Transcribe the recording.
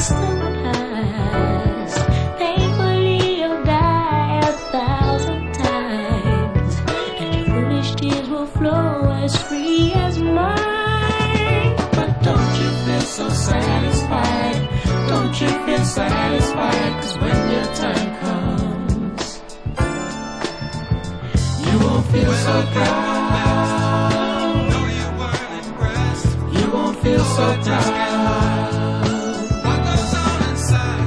past the past. Thankfully you'll die 1,000 times, and your foolish tears will flow as free as mine. But don't you feel so satisfied? Don't you feel satisfied? 'Cause when your time comes, you won't feel so proud.